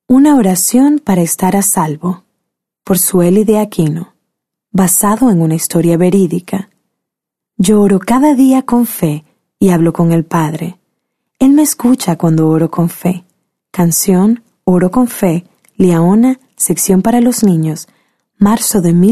Una oración para estar a salvo, por Sueli de Aquino, basado en una historia verídica. Yo oro cada día con fe y hablo con el Padre. Él me escucha cuando oro con fe. Canción Oro con Fe, Liaona, sección para los niños, marzo de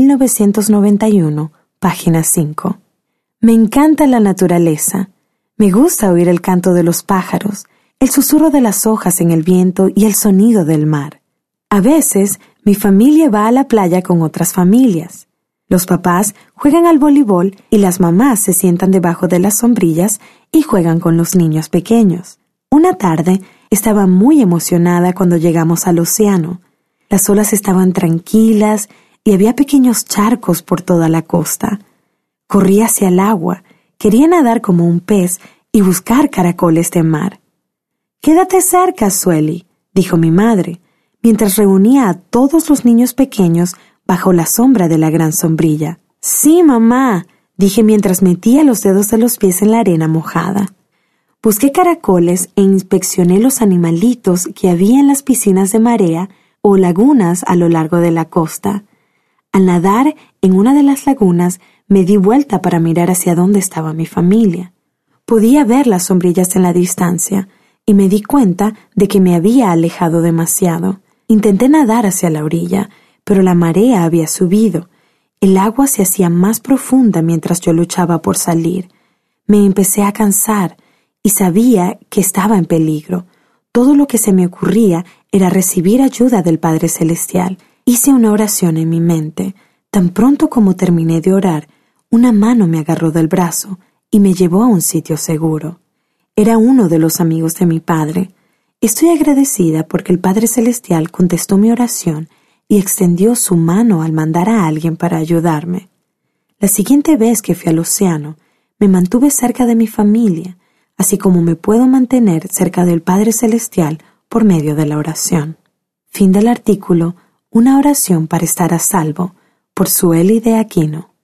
1991, página 5. Me encanta la naturaleza. Me gusta oír el canto de los pájaros, el susurro de las hojas en el viento y el sonido del mar. A veces, mi familia va a la playa con otras familias. Los papás juegan al voleibol y las mamás se sientan debajo de las sombrillas y juegan con los niños pequeños. Una tarde, estaba muy emocionada cuando llegamos al océano. Las olas estaban tranquilas y había pequeños charcos por toda la costa. Corrí hacia el agua, quería nadar como un pez y buscar caracoles de mar. «Quédate cerca, Sueli», dijo mi madre, mientras reunía a todos los niños pequeños bajo la sombra de la gran sombrilla. «Sí, mamá», dije mientras metía los dedos de los pies en la arena mojada. Busqué caracoles e inspeccioné los animalitos que había en las piscinas de marea o lagunas a lo largo de la costa. Al nadar en una de las lagunas, me di vuelta para mirar hacia dónde estaba mi familia. Podía ver las sombrillas en la distancia y me di cuenta de que me había alejado demasiado. Intenté nadar hacia la orilla, pero la marea había subido. El agua se hacía más profunda mientras yo luchaba por salir. Me empecé a cansar y sabía que estaba en peligro. Todo lo que se me ocurría era recibir ayuda del Padre Celestial. Hice una oración en mi mente. Tan pronto como terminé de orar, una mano me agarró del brazo y me llevó a un sitio seguro. Era uno de los amigos de mi padre. Estoy agradecida porque el Padre Celestial contestó mi oración y extendió su mano al mandar a alguien para ayudarme. La siguiente vez que fui al océano, me mantuve cerca de mi familia, así como me puedo mantener cerca del Padre Celestial por medio de la oración. Fin del artículo Una oración para estar a salvo, por Sueli de Aquino.